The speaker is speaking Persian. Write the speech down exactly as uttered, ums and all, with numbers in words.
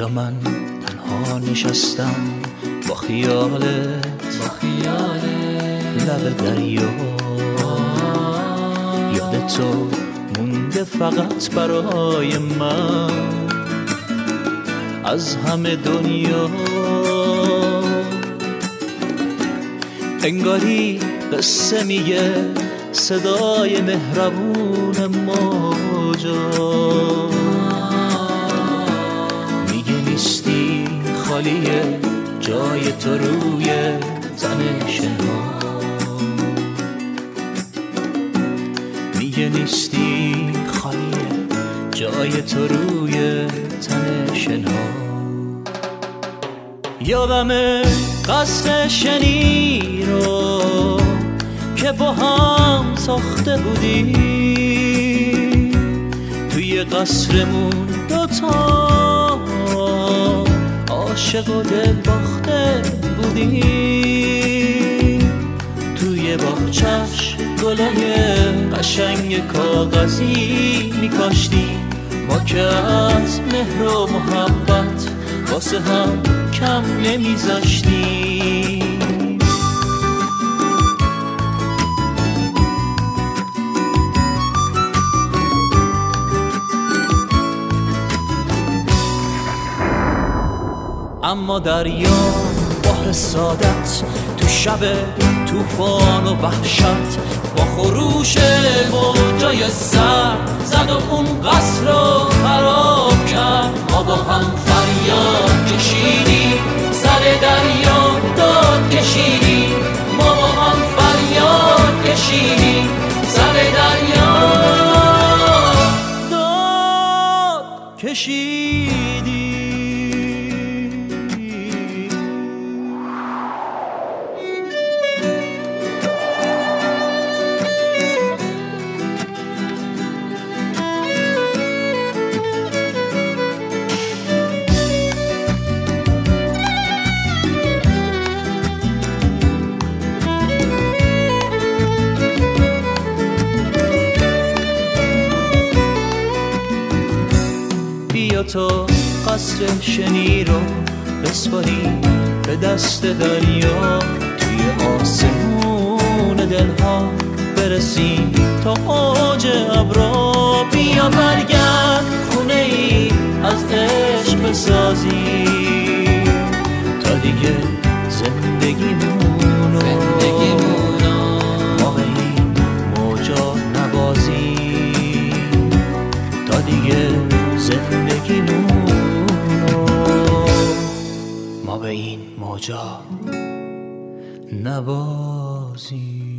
اینجا من تنها نشستم با خیالت، با خیالت لب دریا. یاد تو مونده فقط برای من از همه دنیا. انگاری قصه میگه صدای مهربون موجا، میگه نیستی خالیه جای تو روی تن شنا. میگه نیستی خالیه جای تو روی تن شنا. یادمه قصر شنی رو که با هم ساخته بودی، توی قصرمون دوتا عاشق و دل باخته بودی. توی باغچش گلای قشنگ کاغذی میکاشتی، ما که از مهر و محبت واسه هم کم نمیذاشتی. اما دریا بحر سعادت تو شب طوفان و وحشت با خروش موجای سر زد و اون قصر رو خراب کرد. ما با هم فریاد کشیدیم، سر دریا داد کشیدیم. ما با هم فریاد کشیدیم، سر دریا داد کشیدیم. بیا تو قصر شنی رو بسپاری به دست دریا، توی آسمون دلها برسیم تا اوج ابرا. بیا برگرد خونه ای از عشق بسازی تا دیگه زندگیمونو ما به این موجا نبازیم، تا دیگه زندگیمونو ما به این موجا نبازیم.